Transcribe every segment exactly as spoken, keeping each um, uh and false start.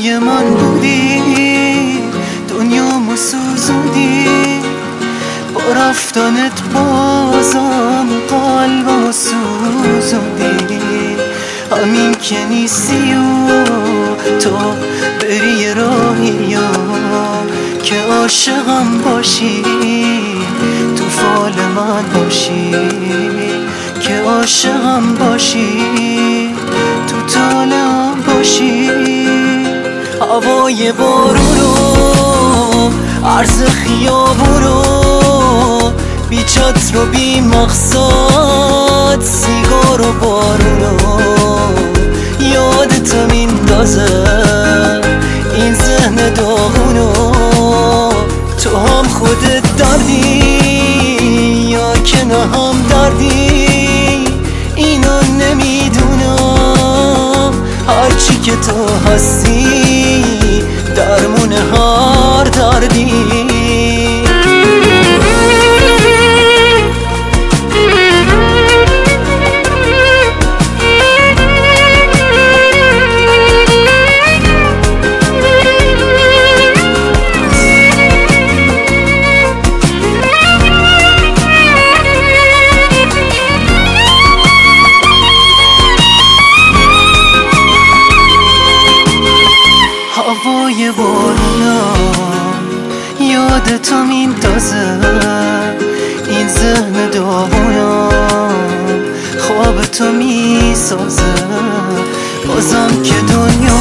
روی من بودی، دنیامو سوزوندی با رفتنت، بازم قلبمو سوزوندی. همین که نیستی و تو بری یه راهی که عاشقم باشی، تو فال من باشی، که عاشقم باشی، تو طالعم باشی. هوای بارونو، عرض خیابونو، بی چتر و بی مقصد، سیگار و بارونو یادت میندازه این ذهن داغونو. تو هم خودت دردی یا که نه هم دردی، اینو نمیدونم. هرچی که تو هستی درمون هر دردی. هوای بارونم یادتو میندازه این ذهن داغونم خوابتو میسازه. بازم که دنیا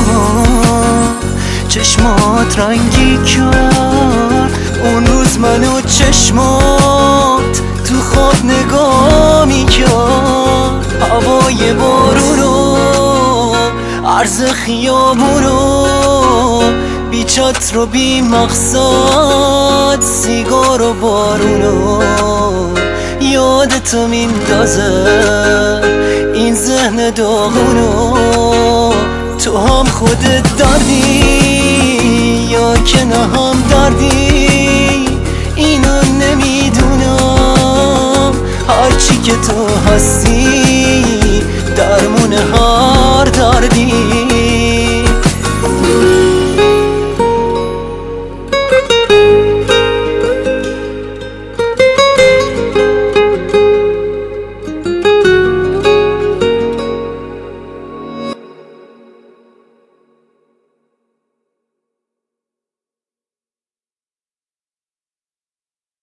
چشمات رنگی کرد، اون روز منو چشمات تو خواب نگاه میکرد. هوای بارونو، عرض خیابونو، بی چتر و بی مقصد، سیگار و بارونو یادتو میندازه این ذهن داغونو. تو هم خودت دردی یا که نه هم دردی، اینو نمیدونم. هرچی که تو هستی درمون هر دردی.